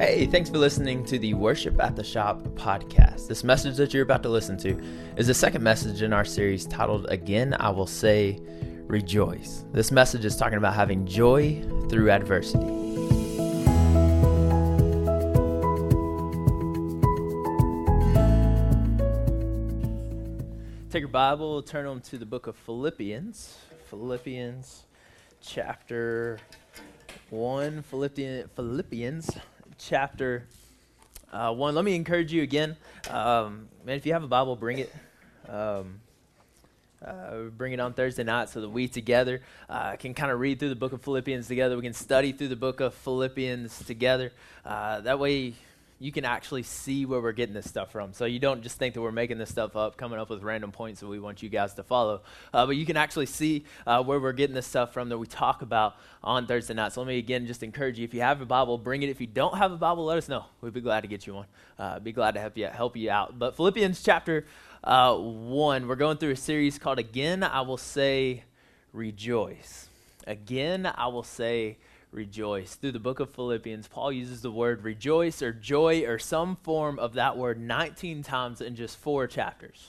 Hey, thanks for listening to the Worship at the Shop podcast. This message that you're about to listen to is the second message in our series titled, Again, I Will Say, Rejoice. This message is talking about having joy through adversity. Take your Bible, turn them to the book of Philippians. Philippians chapter 1, Philippians chapter 1. Let me encourage you again. Man, if you have a Bible, bring it. Bring it on Thursday night so that we together can kind of read through the book of Philippians together. We can study through the book of Philippians together. That way you can actually see where we're getting this stuff from. So you don't just think that we're making this stuff up, coming up with random points that we want you guys to follow. But you can actually see where we're getting this stuff from that we talk about on Thursday night. So let me again just encourage you, if you have a Bible, bring it. If you don't have a Bible, let us know. We'd be glad to get you one. Be glad to help you out. But Philippians chapter 1, we're going through a series called Again, I Will Say, Rejoice. Again, I will say, rejoice. Through the book of Philippians, Paul uses the word rejoice or joy or some form of that word 19 times in just 4 chapters.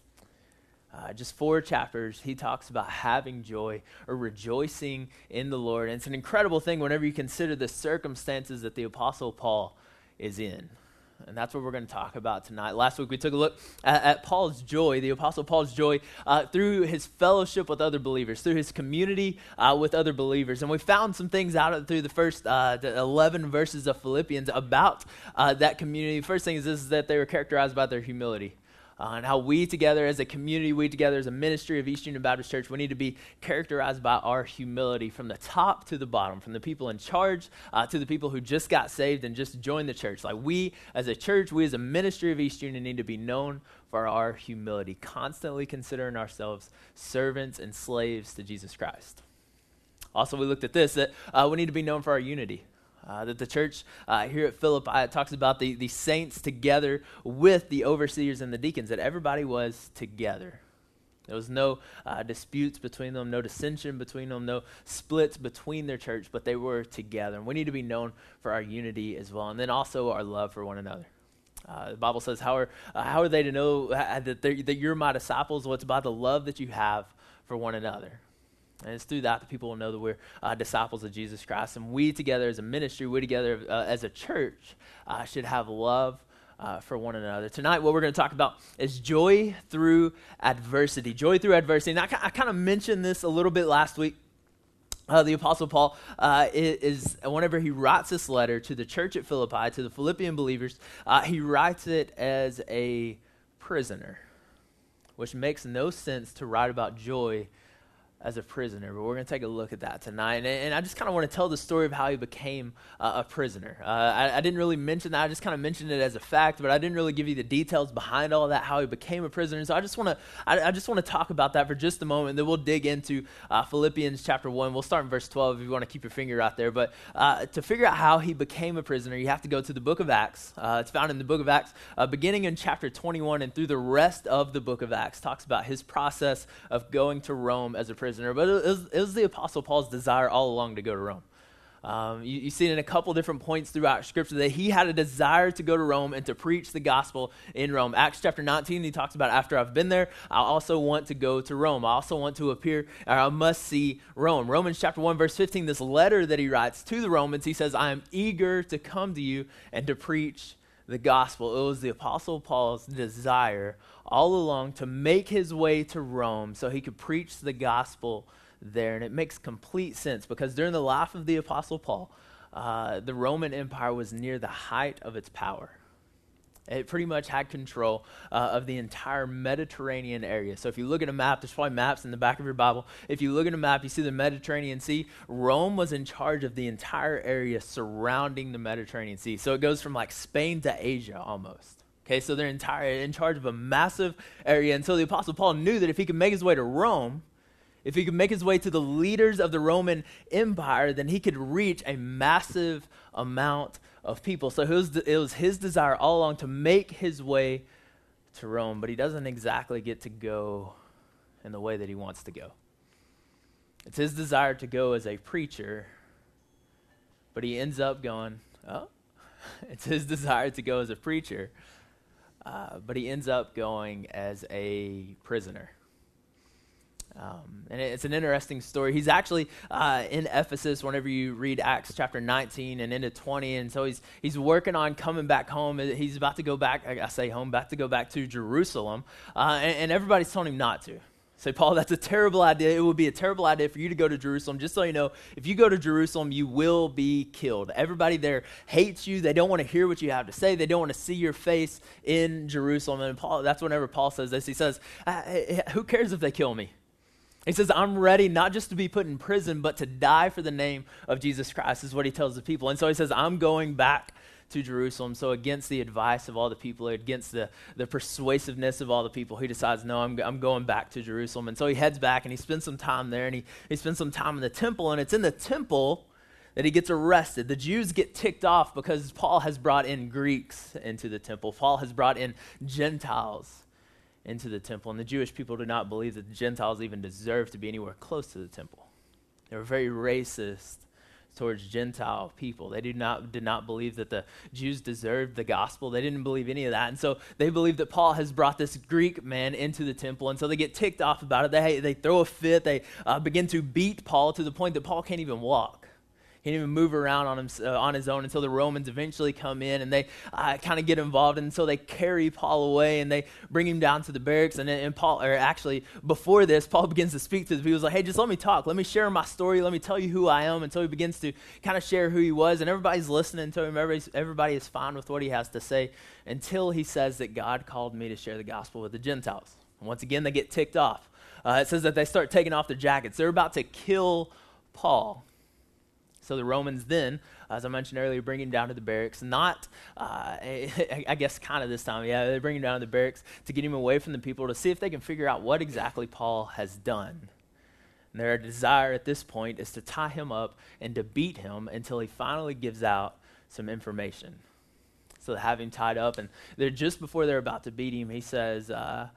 Just 4 chapters, he talks about having joy or rejoicing in the Lord. And it's an incredible thing whenever you consider the circumstances that the Apostle Paul is in. And that's what we're going to talk about tonight. Last week we took a look at Paul's joy, the Apostle Paul's joy, through his fellowship with other believers, through his community with other believers. And we found some things out through the first the 11 verses of Philippians about that community. The first thing is this, is that they were characterized by their humility. And how we together as a community, we together as a ministry of East Union Baptist Church, we need to be characterized by our humility from the top to the bottom, from the people in charge to the people who just got saved and just joined the church. Like we as a church, we as a ministry of East Union need to be known for our humility, constantly considering ourselves servants and slaves to Jesus Christ. Also, we looked at this, that we need to be known for our unity. That the church here at Philippi talks about the saints together with the overseers and the deacons, that everybody was together. There was no disputes between them, no dissension between them, no splits between their church, but they were together. And we need to be known for our unity as well, and then also our love for one another. The Bible says, how are they to know that you're my disciples? Well, it's by the love that you have for one another. And it's through that people will know that we're disciples of Jesus Christ. And we together as a ministry, we together as a church should have love for one another. Tonight, what we're going to talk about is joy through adversity. Joy through adversity. And I kind of mentioned this a little bit last week. The Apostle Paul is whenever he writes this letter to the church at Philippi, to the Philippian believers, he writes it as a prisoner, which makes no sense to write about joy as a prisoner, but we're going to take a look at that tonight. And I just kind of want to tell the story of how he became a prisoner. I didn't really mention that. I just kind of mentioned it as a fact, but I didn't really give you the details behind all that, how he became a prisoner. So I just want to talk about that for just a moment, then we'll dig into Philippians chapter 1. We'll start in verse 12 if you want to keep your finger out there. But to figure out how he became a prisoner, you have to go to the book of Acts. It's found in the book of Acts, beginning in chapter 21 and through the rest of the book of Acts. Talks about his process of going to Rome as a prisoner. But it was the Apostle Paul's desire all along to go to Rome. You see it in a couple different points throughout Scripture that he had a desire to go to Rome and to preach the gospel in Rome. Acts chapter 19, he talks about, after I've been there, I also want to go to Rome. I also want to appear, or I must see Rome. Romans chapter 1, verse 15, this letter that he writes to the Romans, he says, I am eager to come to you and to preach the gospel. It was the Apostle Paul's desire all along to make his way to Rome so he could preach the gospel there. And it makes complete sense because during the life of the Apostle Paul, the Roman Empire was near the height of its power. It pretty much had control of the entire Mediterranean area. So if you look at a map, there's probably maps in the back of your Bible. If you look at a map, you see the Mediterranean Sea. Rome was in charge of the entire area surrounding the Mediterranean Sea. So it goes from like Spain to Asia almost. Okay, so they're in charge of a massive area. And so the Apostle Paul knew that if he could make his way to Rome, if he could make his way to the leaders of the Roman Empire, then he could reach a massive amount of people. So it was his desire all along to make his way to Rome, but he doesn't exactly get to go in the way that he wants to go. It's his desire to go as a preacher, but he ends up going, oh, It's his desire to go as a preacher, but he ends up going as a prisoner. And it's an interesting story. He's actually in Ephesus whenever you read Acts chapter 19 and into 20. And so he's working on coming back home. He's about to go back, I say home, about to go back to Jerusalem. And everybody's telling him not to. Say, Paul, that's a terrible idea. It would be a terrible idea for you to go to Jerusalem. Just so you know, if you go to Jerusalem, you will be killed. Everybody there hates you. They don't want to hear what you have to say. They don't want to see your face in Jerusalem. And Paul, that's whenever Paul says this. He says, who cares if they kill me? He says, I'm ready not just to be put in prison, but to die for the name of Jesus Christ, is what he tells the people. And so he says, I'm going back to Jerusalem. So against the advice of all the people, against the persuasiveness of all the people, he decides, no, I'm going back to Jerusalem. And so he heads back and he spends some time there, and he spends some time in the temple. And it's in the temple that he gets arrested. The Jews get ticked off because Paul has brought in Greeks into the temple. Paul has brought in Gentiles into the temple. And the Jewish people do not believe that the Gentiles even deserve to be anywhere close to the temple. They were very racist towards Gentile people. They did not believe that the Jews deserved the gospel. They didn't believe any of that. And so they believe that Paul has brought this Greek man into the temple. And so they get ticked off about it. They throw a fit. They begin to beat Paul to the point that Paul can't even walk. He didn't even move around on his own until the Romans eventually come in and they kind of get involved. And so they carry Paul away and they bring him down to the barracks. And Paul, or actually before this, Paul begins to speak to the people. He's like, hey, just let me talk. Let me share my story. Let me tell you who I am. And so he begins to kind of share who he was. And everybody's listening to him. Everybody is fine with what he has to say until he says that God called me to share the gospel with the Gentiles. And once again, they get ticked off. It says that they start taking off their jackets. They're about to kill Paul. So the Romans then, as I mentioned earlier, bring him down to the barracks. Not, I guess kind of this time, they bring him down to the barracks to get him away from the people to see if they can figure out what exactly Paul has done. And their desire at this point is to tie him up and to beat him until he finally gives out some information. So they have him tied up, and they're just before they're about to beat him, he says,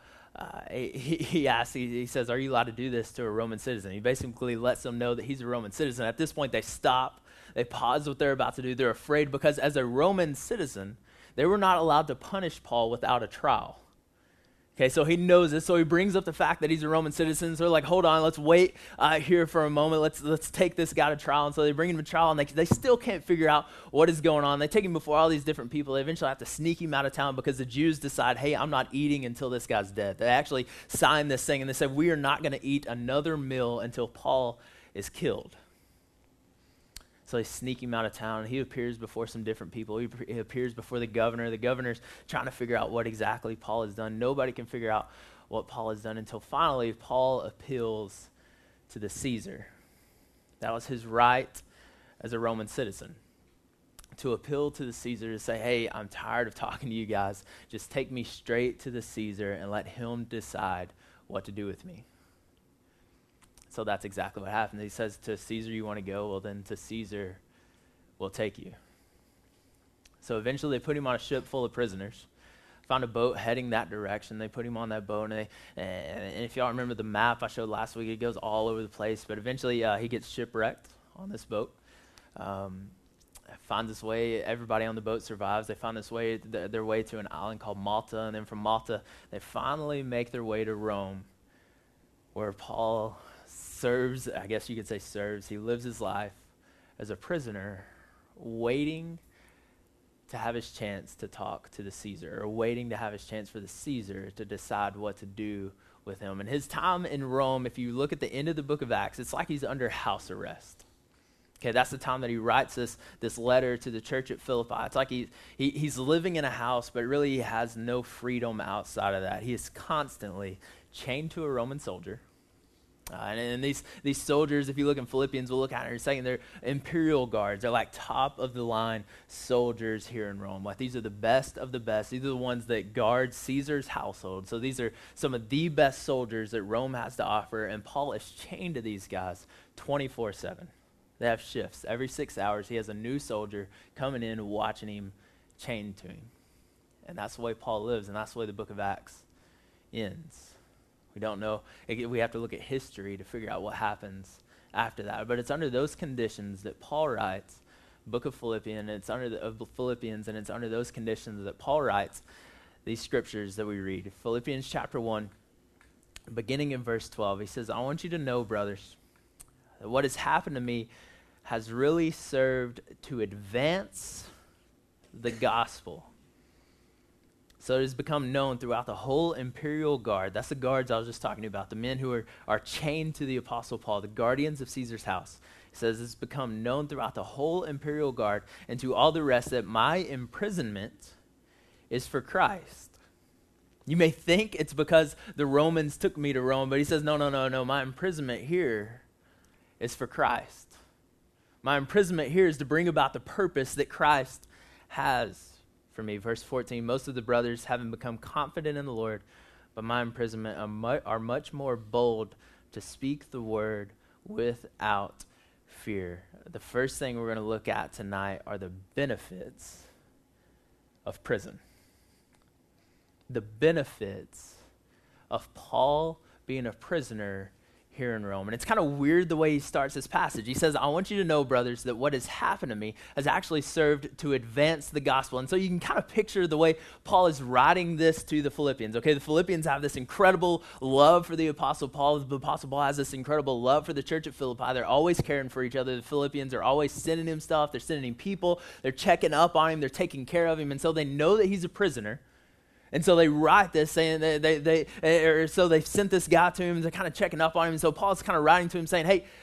he asks, he says, are you allowed to do this to a Roman citizen? He basically lets them know that he's a Roman citizen. At this point, they stop. They pause what they're about to do. They're afraid because as a Roman citizen, they were not allowed to punish Paul without a trial. Okay, so he knows this, so he brings up the fact that he's a Roman citizen. So they're like, hold on, let's wait here for a moment. Let's take this guy to trial. And so they bring him to trial, and they still can't figure out what is going on. They take him before all these different people. They eventually have to sneak him out of town because the Jews decide, hey, I'm not eating until this guy's dead. They actually signed this thing, and they said, we are not going to eat another meal until Paul is killed. So they sneak him out of town. He appears before some different people. He appears before the governor. The governor's trying to figure out what exactly Paul has done. Nobody can figure out what Paul has done until finally Paul appeals to the Caesar. That was his right as a Roman citizen, to appeal to the Caesar, to say, hey, I'm tired of talking to you guys. Just take me straight to the Caesar and let him decide what to do with me. So that's exactly what happened. He says, to Caesar you want to go? Well, then to Caesar we'll take you. So eventually they put him on a ship full of prisoners, found a boat heading that direction. They put him on that boat, and if y'all remember the map I showed last week, it goes all over the place. But eventually he gets shipwrecked on this boat. Finds his way. Everybody on the boat survives. They find their way to an island called Malta, and then from Malta they finally make their way to Rome, where Paul serves, I guess you could say serves. He lives his life as a prisoner, waiting to have his chance to talk to the Caesar, or waiting to have his chance for the Caesar to decide what to do with him. And his time in Rome, if you look at the end of the book of Acts, it's like he's under house arrest. Okay, that's the time that he writes this letter to the church at Philippi. It's like he's living in a house, but really he has no freedom outside of that. He is constantly chained to a Roman soldier. And these soldiers, if you look in Philippians, we'll look at it in a second, they're imperial guards. They're like top of the line soldiers here in Rome. Like these are the best of the best. These are the ones that guard Caesar's household. So these are some of the best soldiers that Rome has to offer. And Paul is chained to these guys 24/7. They have shifts. Every 6 hours, he has a new soldier coming in, watching him, chained to him. And that's the way Paul lives, and that's the way the book of Acts ends. We don't know. We have to look at history to figure out what happens after that. But it's under those conditions that Paul writes book of Philippians, and it's under those conditions that Paul writes these scriptures that we read. Philippians chapter 1, beginning in verse 12, he says, I want you to know, brothers, that what has happened to me has really served to advance the gospel. So it has become known throughout the whole imperial guard. That's the guards I was just talking about, the men who are chained to the Apostle Paul, the guardians of Caesar's house. It says it's become known throughout the whole imperial guard and to all the rest that my imprisonment is for Christ. You may think it's because the Romans took me to Rome, but he says, no, my imprisonment here is for Christ. My imprisonment here is to bring about the purpose that Christ has for me. Verse 14, most of the brothers having become confident in the Lord, but my imprisonment are much more bold to speak the word without fear. The first thing we're going to look at tonight are the benefits of prison. The benefits of Paul being a prisoner here in Rome. And it's kind of weird the way he starts this passage. He says, I want you to know, brothers, that what has happened to me has actually served to advance the gospel. And so you can kind of picture the way Paul is writing this to the Philippians. Okay, the Philippians have this incredible love for the Apostle Paul. The Apostle Paul has this incredible love for the church at Philippi. They're always caring for each other. The Philippians are always sending him stuff. They're sending him people. They're checking up on him. They're taking care of him. And so they know that he's a prisoner. And so they write this saying so they sent this guy to him. They're kind of checking up on him. And so Paul's kind of writing to him saying, hey,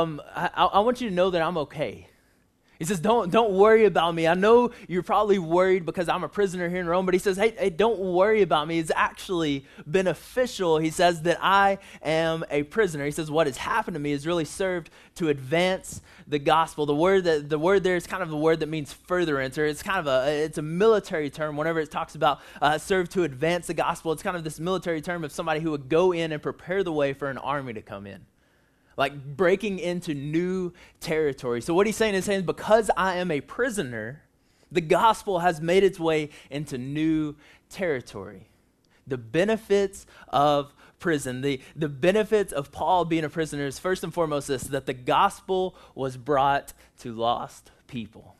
I want you to know that I'm okay. He says, don't worry about me. I know you're probably worried because I'm a prisoner here in Rome, but he says, hey, don't worry about me. It's actually beneficial. He says that I am a prisoner. He says what has happened to me has really served to advance the gospel. The word there is kind of the word that means furtherance, or it's kind of it's a military term. Whenever it talks about serve to advance the gospel, it's kind of this military term of somebody who would go in and prepare the way for an army to come in. Like breaking into new territory. So what he's saying is because I am a prisoner, the gospel has made its way into new territory. The benefits of prison, the benefits of Paul being a prisoner is first and foremost this, that the gospel was brought to lost people.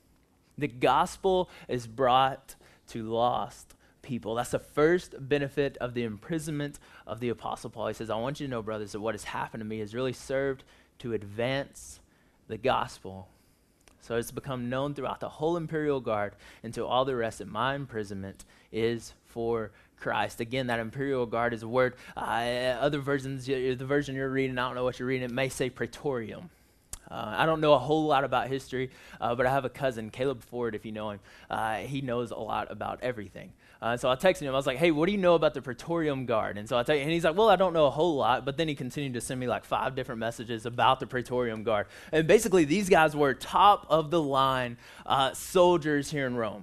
The gospel is brought to lost people. That's the first benefit of the imprisonment of the Apostle Paul. He says, I want you to know, brothers, that what has happened to me has really served to advance the gospel. So it's become known throughout the whole imperial guard and to all the rest that my imprisonment is for Christ. Again, that imperial guard is a word. Other versions, the version you're reading, I don't know what you're reading, it may say praetorium. I don't know a whole lot about history, but I have a cousin, Caleb Ford, if you know him. He knows a lot about everything. So I texted him. I was like, hey, what do you know about the Praetorium Guard? And so and he's like, well, I don't know a whole lot. But then he continued to send me like 5 different messages about the Praetorium Guard. And basically, these guys were top of the line soldiers here in Rome.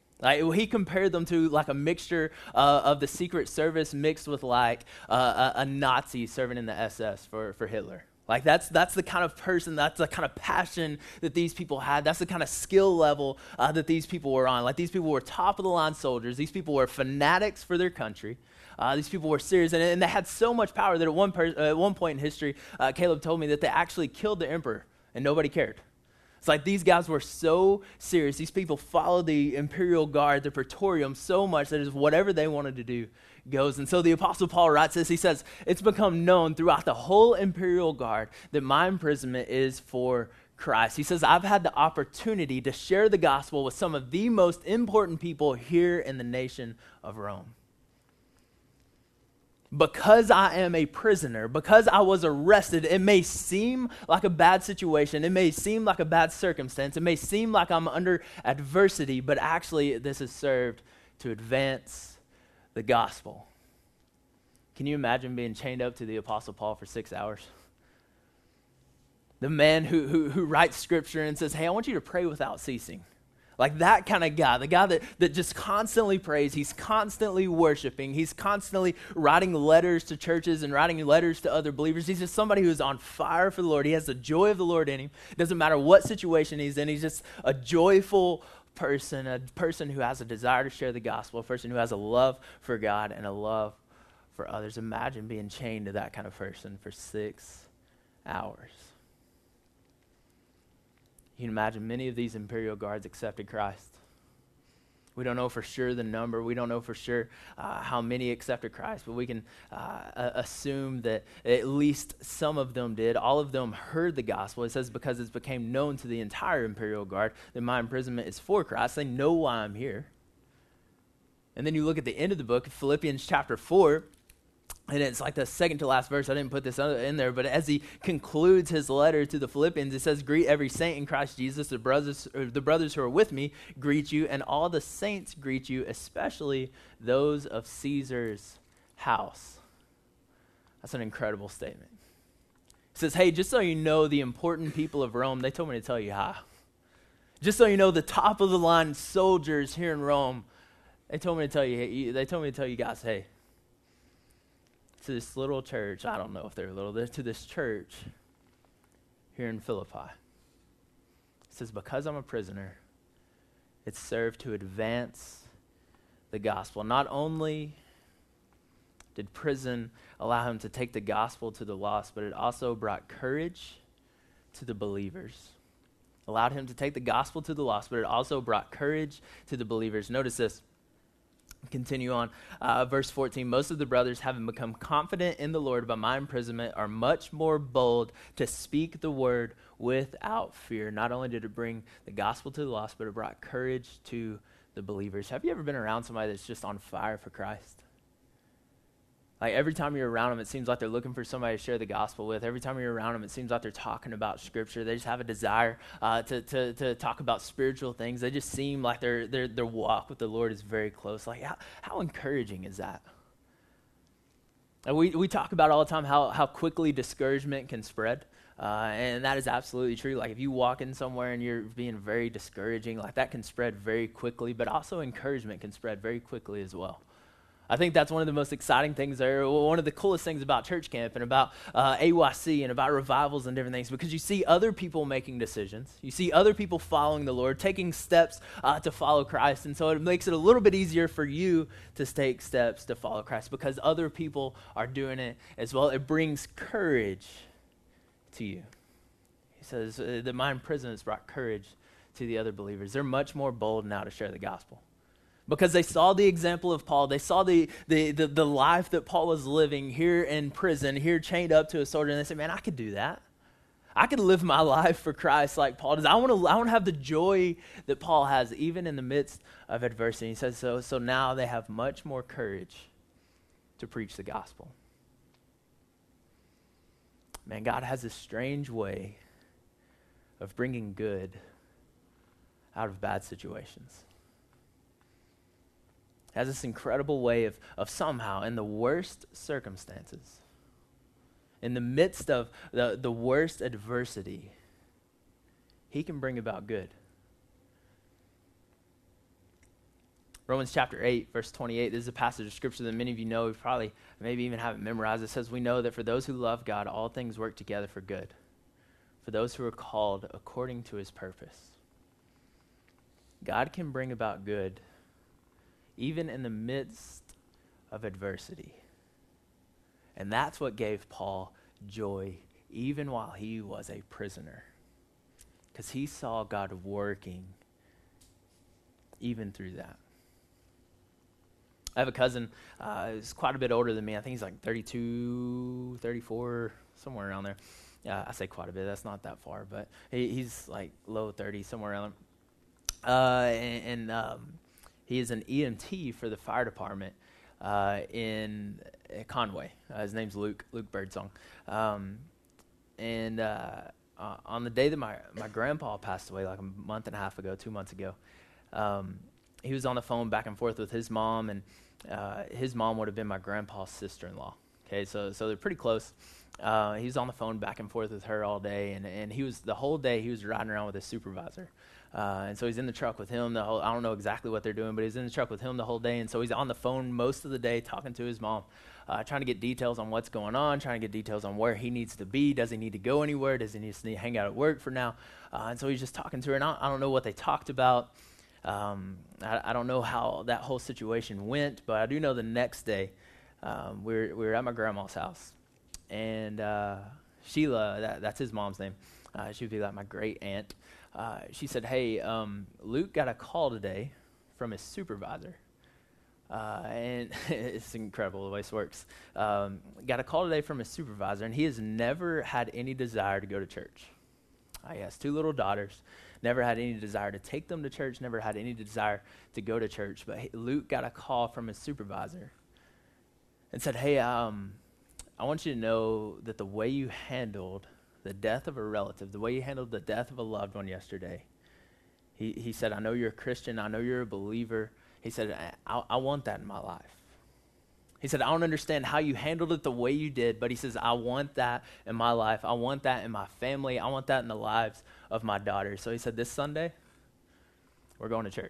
He compared them to like a mixture of the Secret Service mixed with like a Nazi serving in the SS for Hitler. Like that's the kind of person, that's the kind of passion that these people had. That's the kind of skill level that these people were on. Like these people were top of the line soldiers. These people were fanatics for their country. These people were serious, and they had so much power that at one point in history, Caleb told me that they actually killed the emperor, and nobody cared. It's like these guys were so serious. These people followed the imperial guard, the praetorium, so much that is whatever they wanted to do goes. And so the Apostle Paul writes this. He says, it's become known throughout the whole imperial guard that my imprisonment is for Christ. He says, I've had the opportunity to share the gospel with some of the most important people here in the nation of Rome. Because I am a prisoner, because I was arrested, it may seem like a bad situation. It may seem like a bad circumstance. It may seem like I'm under adversity, but actually this has served to advance the gospel. Can you imagine being chained up to the Apostle Paul for 6 hours? The man who writes scripture and says, hey, I want you to pray without ceasing. Like that kind of guy, the guy that just constantly prays. He's constantly worshiping. He's constantly writing letters to churches and writing letters to other believers. He's just somebody who's on fire for the Lord. He has the joy of the Lord in him. It doesn't matter what situation he's in. He's just a joyful person, a person who has a desire to share the gospel, a person who has a love for God and a love for others. Imagine being chained to that kind of person for 6 hours. You can imagine many of these imperial guards accepted Christ. We don't know for sure the number. We don't know for sure how many accepted Christ, but we can assume that at least some of them did. All of them heard the gospel. It says because it became known to the entire imperial guard that my imprisonment is for Christ. They know why I'm here. And then you look at the end of the book, Philippians chapter 4, and it's like the second to last verse. I didn't put this in there, but as he concludes his letter to the Philippians, it says, greet every saint in Christ Jesus. The brothers who are with me greet you, and all the saints greet you, especially those of Caesar's house. That's an incredible statement. It says, hey, just so you know, the important people of Rome, they told me to tell you hi. Just so you know, the top of the line soldiers here in Rome, they told me to tell you guys, hey, to this little church, I don't know if they're little, to this church here in Philippi. It says, because I'm a prisoner, it served to advance the gospel. Not only did prison allow him to take the gospel to the lost, but it also brought courage to the believers. Allowed him to take the gospel to the lost, but it also brought courage to the believers. Notice this. Continue on, verse 14. Most of the brothers, having become confident in the Lord by my imprisonment, are much more bold to speak the word without fear. Not only did it bring the gospel to the lost, but it brought courage to the believers. Have you ever been around somebody that's just on fire for Christ? Like every time you're around them, it seems like they're looking for somebody to share the gospel with. Every time you're around them, it seems like they're talking about Scripture. They just have a desire to talk about spiritual things. They just seem like their walk with the Lord is very close. Like how encouraging is that? And we talk about all the time how quickly discouragement can spread. And that is absolutely true. Like if you walk in somewhere and you're being very discouraging, like that can spread very quickly, but also encouragement can spread very quickly as well. I think that's one of the most exciting things there, one of the coolest things about church camp and about AYC and about revivals and different things, because you see other people making decisions. You see other people following the Lord, taking steps to follow Christ. And so it makes it a little bit easier for you to take steps to follow Christ because other people are doing it as well. It brings courage to you. He says that my imprisonment has brought courage to the other believers. They're much more bold now to share the gospel. Because they saw the example of Paul. They saw the life that Paul was living here in prison, here chained up to a soldier. And they said, man, I could do that. I could live my life for Christ like Paul does. I want to have the joy that Paul has, even in the midst of adversity. He says, so now they have much more courage to preach the gospel. Man, God has a strange way of bringing good out of bad situations. Has this incredible way of somehow, in the worst circumstances, in the midst of the worst adversity, he can bring about good. Romans chapter 8, verse 28, this is a passage of scripture that many of you know, probably maybe even have it memorized. It says, we know that for those who love God, all things work together for good, for those who are called according to his purpose. God can bring about good even in the midst of adversity. And that's what gave Paul joy, even while he was a prisoner. Because he saw God working even through that. I have a cousin who's quite a bit older than me. I think he's like 32, 34, somewhere around there. I say quite a bit. That's not that far. But he's like low 30s, somewhere around there. He is an EMT for the fire department in Conway. His name's Luke Birdsong. On the day that my grandpa passed away, like a month and a half ago, 2 months ago, he was on the phone back and forth with his mom, and his mom would have been my grandpa's sister-in-law. Okay, so they're pretty close. He was on the phone back and forth with her all day, and the whole day he was riding around with his supervisor. And so he's in the truck with him I don't know exactly what they're doing, but he's in the truck with him the whole day. And so he's on the phone most of the day talking to his mom, trying to get details on what's going on, trying to get details on where he needs to be. Does he need to go anywhere? Does he need to hang out at work for now? And so he's just talking to her. And I don't know what they talked about. I don't know how that whole situation went, but I do know the next day we were at my grandma's house. And Sheila, that's his mom's name. She would be like my great aunt. She said, hey, Luke got a call today from his supervisor. And it's incredible the way this works. Got a call today from his supervisor, and he has never had any desire to go to church. He has 2 little daughters, never had any desire to take them to church, never had any desire to go to church. But Luke got a call from his supervisor and said, hey, I want you to know that the way you handled the death of a relative, the way you handled the death of a loved one yesterday, he said, I know you're a Christian, I know you're a believer. He said, I want that in my life. He said, I don't understand how you handled it the way you did, but he says, I want that in my life. I want that in my family. I want that in the lives of my daughters. So he said, this Sunday, we're going to church.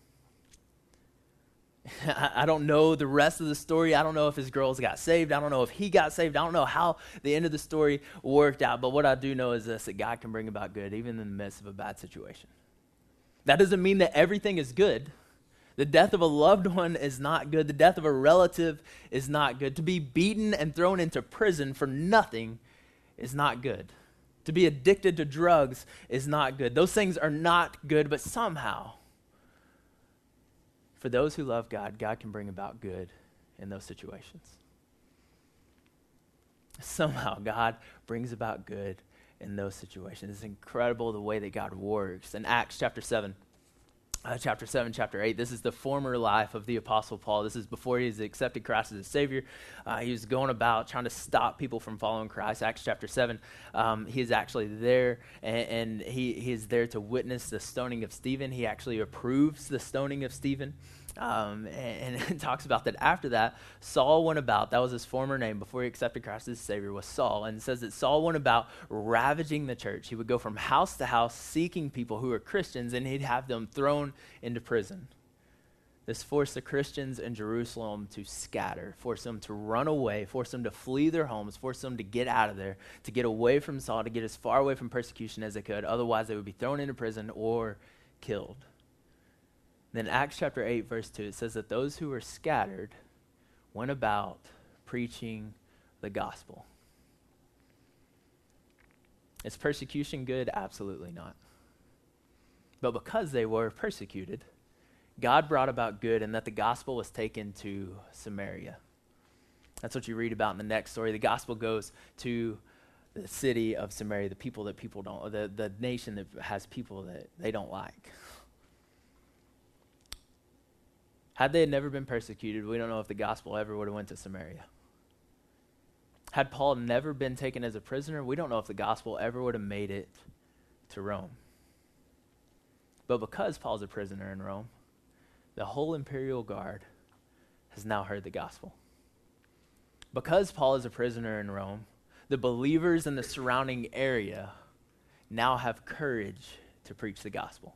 I don't know the rest of the story. I don't know if his girls got saved. I don't know if he got saved. I don't know how the end of the story worked out. But what I do know is this, that God can bring about good even in the midst of a bad situation. That doesn't mean that everything is good. The death of a loved one is not good. The death of a relative is not good. To be beaten and thrown into prison for nothing is not good. To be addicted to drugs is not good. Those things are not good, but somehow, for those who love God, God can bring about good in those situations. Somehow, God brings about good in those situations. It's incredible the way that God works. In Acts chapter 7, chapter 8, this is the former life of the Apostle Paul. This is before he has accepted Christ as his Savior. He was going about trying to stop people from following Christ. Acts chapter 7, he is actually there, and he is there to witness the stoning of Stephen. He actually approves the stoning of Stephen. And it talks about that after that, Saul went about, that was his former name before he accepted Christ as Savior, was Saul. And it says that Saul went about ravaging the church. He would go from house to house seeking people who were Christians, and he'd have them thrown into prison. This forced the Christians in Jerusalem to scatter, forced them to run away, forced them to flee their homes, forced them to get out of there, to get away from Saul, to get as far away from persecution as they could. Otherwise, they would be thrown into prison or killed. Then Acts chapter 8, verse 2, it says that those who were scattered went about preaching the gospel. Is persecution good? Absolutely not. But because they were persecuted, God brought about good and that the gospel was taken to Samaria. That's what you read about in the next story. The gospel goes to the city of Samaria, the people that people don't, the nation that has people that they don't like. Had they never been persecuted, we don't know if the gospel ever would have went to Samaria. Had Paul never been taken as a prisoner, we don't know if the gospel ever would have made it to Rome. But because Paul's a prisoner in Rome, the whole imperial guard has now heard the gospel. Because Paul is a prisoner in Rome, the believers in the surrounding area now have courage to preach the gospel.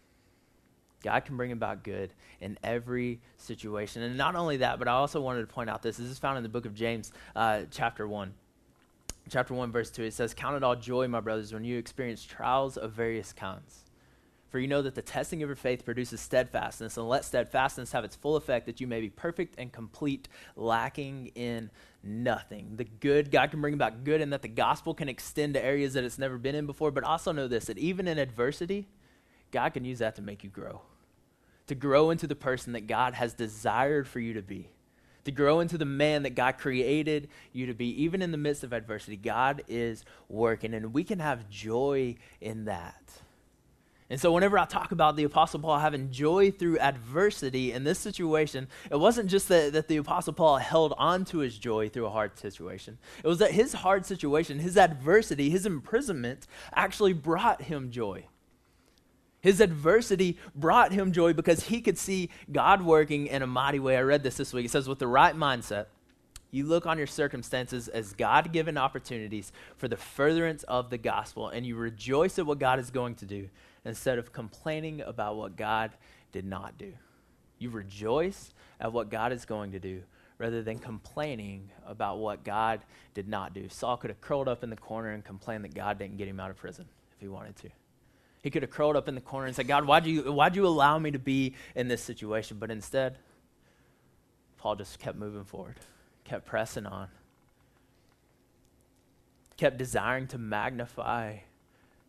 God can bring about good in every situation. And not only that, but I also wanted to point out this. This is found in the book of James, chapter 1. Chapter 1, verse 2, it says, "Count it all joy, my brothers, when you experience trials of various kinds. For you know that the testing of your faith produces steadfastness, and let steadfastness have its full effect, that you may be perfect and complete, lacking in nothing." The good, God can bring about good, and that the gospel can extend to areas that it's never been in before. But also know this, that even in adversity, God can use that to make you grow. To grow into the person that God has desired for you to be. To grow into the man that God created you to be. Even in the midst of adversity, God is working, and we can have joy in that. And so whenever I talk about the Apostle Paul having joy through adversity in this situation, it wasn't just that the Apostle Paul held on to his joy through a hard situation. It was that his hard situation, his adversity, his imprisonment actually brought him joy. His adversity brought him joy because he could see God working in a mighty way. I read this week. It says, with the right mindset, you look on your circumstances as God-given opportunities for the furtherance of the gospel, and you rejoice at what God is going to do instead of complaining about what God did not do. You rejoice at what God is going to do rather than complaining about what God did not do. Saul could have curled up in the corner and complained that God didn't get him out of prison if he wanted to. He could have curled up in the corner and said, God, why'd you allow me to be in this situation? But instead, Paul just kept moving forward, kept pressing on, kept desiring to magnify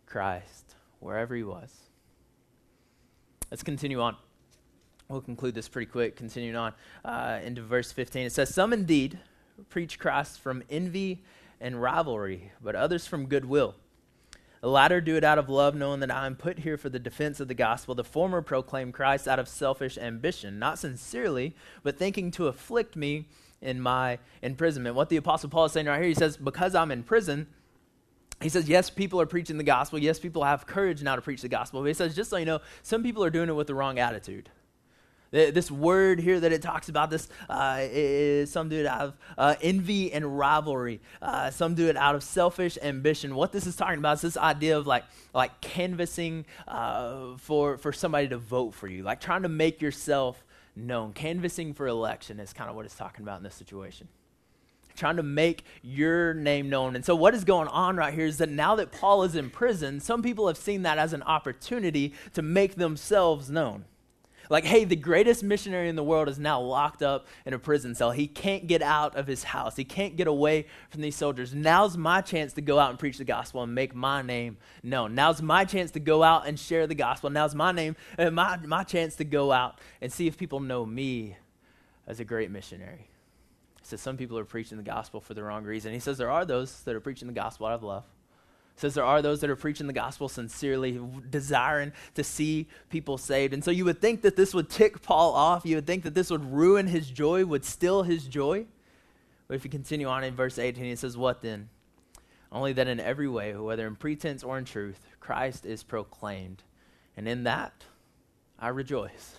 Christ wherever he was. Let's continue on. We'll conclude this pretty quick, continuing on into verse 15. It says, some indeed preach Christ from envy and rivalry, but others from goodwill. The latter do it out of love, knowing that I am put here for the defense of the gospel. The former proclaim Christ out of selfish ambition, not sincerely, but thinking to afflict me in my imprisonment. What the Apostle Paul is saying right here, he says, because I'm in prison, he says, yes, people are preaching the gospel. Yes, people have courage now to preach the gospel. But he says, just so you know, some people are doing it with the wrong attitude. This word here that it talks about, this is some do it out of envy and rivalry. Some do it out of selfish ambition. What this is talking about is this idea of like canvassing for somebody to vote for you, like trying to make yourself known. Canvassing for election is kind of what it's talking about in this situation. Trying to make your name known. And so what is going on right here is that now that Paul is in prison, some people have seen that as an opportunity to make themselves known. Like, hey, the greatest missionary in the world is now locked up in a prison cell. He can't get out of his house. He can't get away from these soldiers. Now's my chance to go out and preach the gospel and make my name known. Now's my chance to go out and share the gospel. Now's my chance to go out and see if people know me as a great missionary. He says some people are preaching the gospel for the wrong reason. He says there are those that are preaching the gospel out of love. Says there are those that are preaching the gospel sincerely, desiring to see people saved. And so you would think that this would tick Paul off. You would think that this would ruin his joy, would steal his joy. But if you continue on in verse 18, it says, what then? Only that in every way, whether in pretense or in truth, Christ is proclaimed. And in that, I rejoice.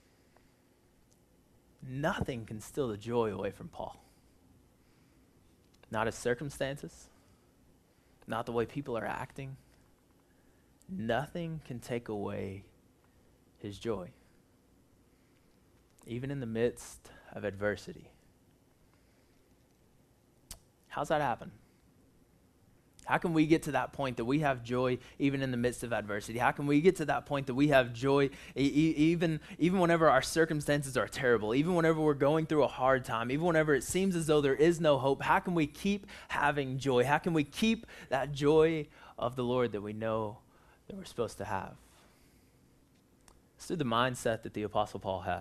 Nothing can steal the joy away from Paul. Not his circumstances. Not the way people are acting. Nothing can take away his joy. Even in the midst of adversity. How's that happen? How can we get to that point that we have joy even in the midst of adversity? How can we get to that point that we have joy even whenever our circumstances are terrible, even whenever we're going through a hard time, even whenever it seems as though there is no hope? How can we keep having joy? How can we keep that joy of the Lord that we know that we're supposed to have? It's through the mindset that the Apostle Paul had.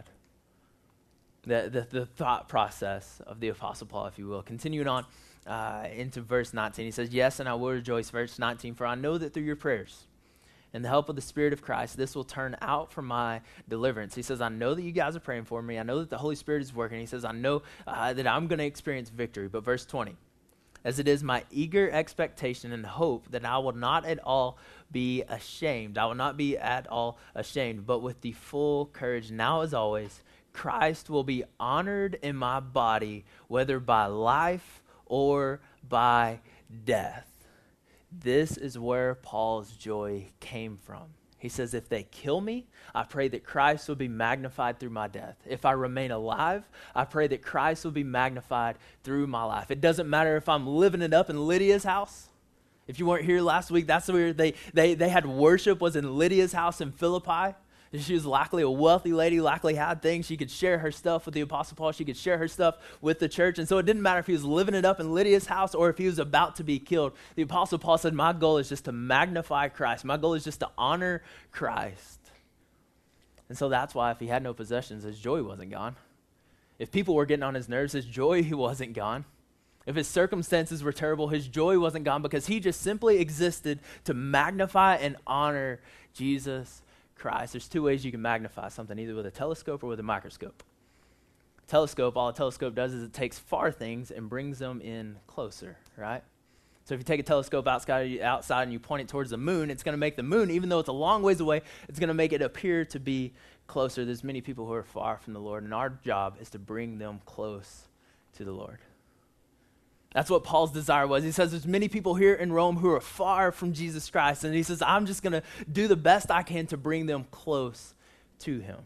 The thought process of the Apostle Paul, if you will. Continuing on into verse 19, he says, yes, and I will rejoice, verse 19, for I know that through your prayers and the help of the Spirit of Christ, this will turn out for my deliverance. He says, I know that you guys are praying for me. I know that the Holy Spirit is working. He says, I know that I'm going to experience victory. But verse 20, as it is my eager expectation and hope that I will not at all be ashamed. I will not be at all ashamed, but with the full courage now as always, Christ will be honored in my body, whether by life or by death. This is where Paul's joy came from. He says, if they kill me, I pray that Christ will be magnified through my death. If I remain alive, I pray that Christ will be magnified through my life. It doesn't matter if I'm living it up in Lydia's house. If you weren't here last week, that's where they had worship, was in Lydia's house in Philippi. She was likely a wealthy lady, likely had things. She could share her stuff with the Apostle Paul. She could share her stuff with the church. And so it didn't matter if he was living it up in Lydia's house or if he was about to be killed. The Apostle Paul said, my goal is just to magnify Christ. My goal is just to honor Christ. And so that's why if he had no possessions, his joy wasn't gone. If people were getting on his nerves, his joy wasn't gone. If his circumstances were terrible, his joy wasn't gone because he just simply existed to magnify and honor Jesus Christ. There's two ways you can magnify something, either with a telescope or with a microscope. Telescope, all a telescope does is it takes far things and brings them in closer, right? So if you take a telescope outside and you point it towards the moon, it's going to make the moon, even though it's a long ways away, it's going to make it appear to be closer. There's many people who are far from the Lord, and our job is to bring them close to the Lord. That's what Paul's desire was. He says there's many people here in Rome who are far from Jesus Christ. And he says, I'm just going to do the best I can to bring them close to him.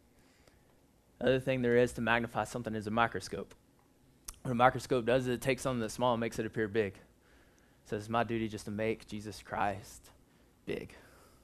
The other thing there is to magnify something is a microscope. What a microscope does is it takes something that's small and makes it appear big. It says it's my duty just to make Jesus Christ big.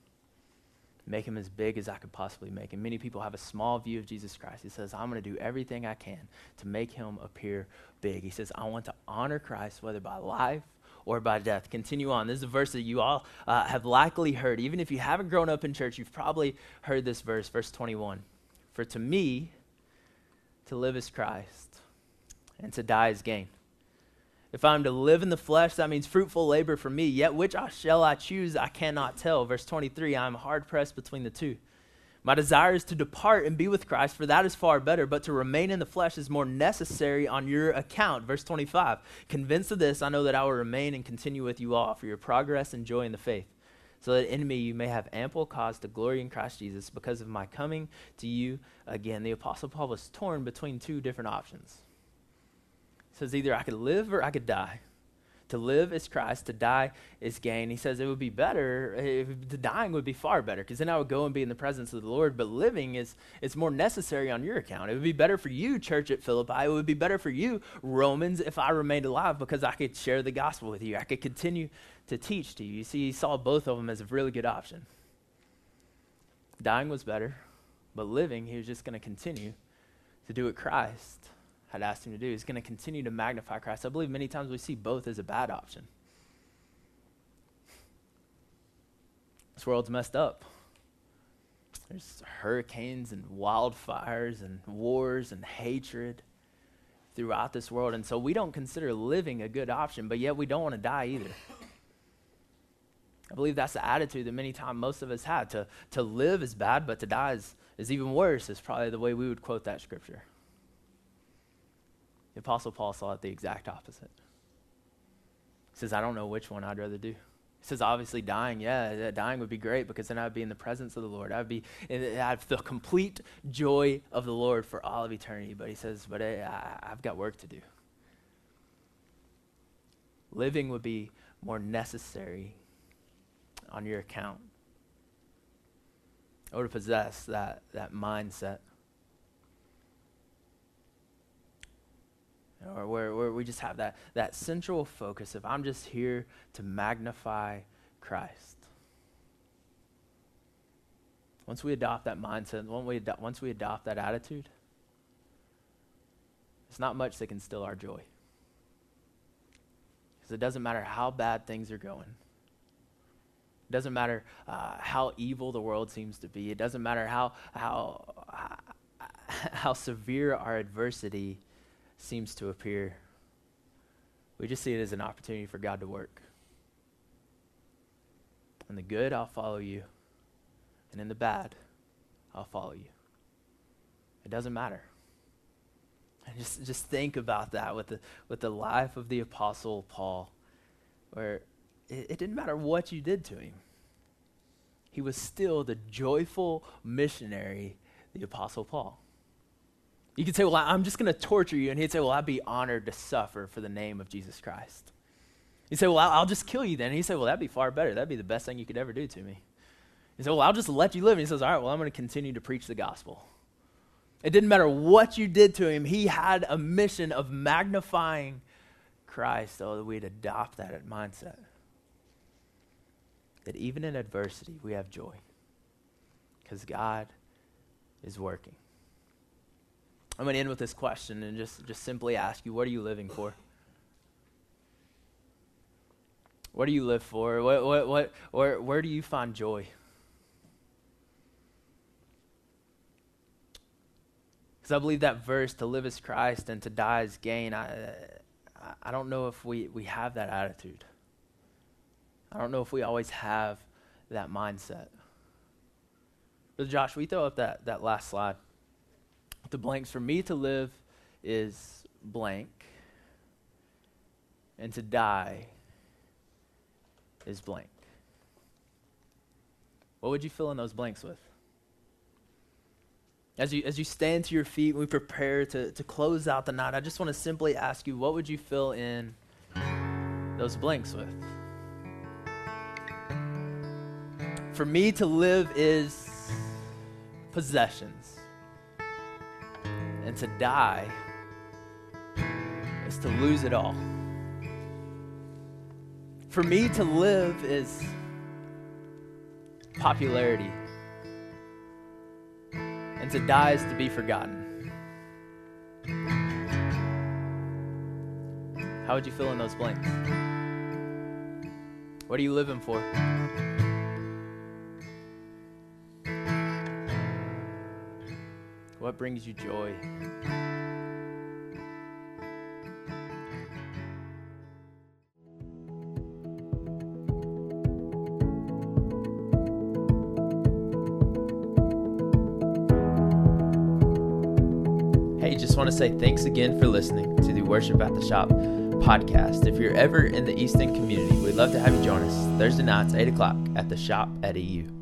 Make him as big as I could possibly make him. Many people have a small view of Jesus Christ. He says, I'm going to do everything I can to make him appear big. He says, I want to honor Christ, whether by life or by death. Continue on. This is a verse that you all have likely heard. Even if you haven't grown up in church, you've probably heard this verse, verse 21. For to me, to live is Christ, and to die is gain. If I'm to live in the flesh, that means fruitful labor for me. Yet which shall I choose, I cannot tell. Verse 23, I am hard pressed between the two. My desire is to depart and be with Christ, for that is far better, but to remain in the flesh is more necessary on your account. Verse 25, convinced of this, I know that I will remain and continue with you all for your progress and joy in the faith, so that in me you may have ample cause to glory in Christ Jesus because of my coming to you again. The Apostle Paul was torn between two different options. He says either I could live or I could die. To live is Christ, to die is gain. He says it would be better, the dying would be far better, because then I would go and be in the presence of the Lord, but living is more necessary on your account. It would be better for you, church at Philippi. It would be better for you, Romans, if I remained alive, because I could share the gospel with you. I could continue to teach to you. You see, he saw both of them as a really good option. Dying was better, but living, he was just going to continue to do what Christ had asked him to do. He's going to continue to magnify Christ. I believe many times we see both as a bad option. This world's messed up. There's hurricanes and wildfires and wars and hatred throughout this world. And so we don't consider living a good option, but yet we don't want to die either. I believe that's the attitude that many times most of us have. To live is bad, but to die is even worse, is probably the way we would quote that scripture. The Apostle Paul saw it the exact opposite. He says, I don't know which one I'd rather do. He says, obviously dying, dying would be great, because then I'd be in the presence of the Lord. I'd have the complete joy of the Lord for all of eternity. But he says, but I've got work to do. Living would be more necessary on your account. Or to possess that mindset. Or where we just have that central focus of I'm just here to magnify Christ. Once we adopt that mindset, once we adopt that attitude, it's not much that can still our joy. Because it doesn't matter how bad things are going. It doesn't matter how evil the world seems to be. It doesn't matter how severe our adversity seems to appear. We just see it as an opportunity for God to work. In the good, I'll follow you. And in the bad, I'll follow you. It doesn't matter. And just think about that with the life of the Apostle Paul, where it didn't matter what you did to him. He was still the joyful missionary, the Apostle Paul. You could say, well, I'm just going to torture you. And he'd say, well, I'd be honored to suffer for the name of Jesus Christ. He'd say, well, I'll just kill you then. And he'd say, well, that'd be far better. That'd be the best thing you could ever do to me. He said, well, I'll just let you live. And he says, all right, well, I'm going to continue to preach the gospel. It didn't matter what you did to him. He had a mission of magnifying Christ, so that we'd adopt that mindset. That even in adversity, we have joy. Because God is working. I'm going to end with this question and just simply ask you, what are you living for? What do you live for? Where do you find joy? Because I believe that verse, to live is Christ and to die is gain, I don't know if we have that attitude. I don't know if we always have that mindset. Brother Josh, will you throw up that last slide? The blanks. For me to live is blank, and to die is blank. What would you fill in those blanks with? As you stand to your feet and we prepare to close out the night, I just want to simply ask you, what would you fill in those blanks with? For me to live is possessions. And to die is to lose it all. For me to live is popularity. And to die is to be forgotten. How would you fill in those blanks? What are you living for? What brings you joy? Hey, just want to say thanks again for listening to the Worship at the Shop podcast. If you're ever in the Easton community, we'd love to have you join us Thursday nights, 8 o'clock at the Shop at EU.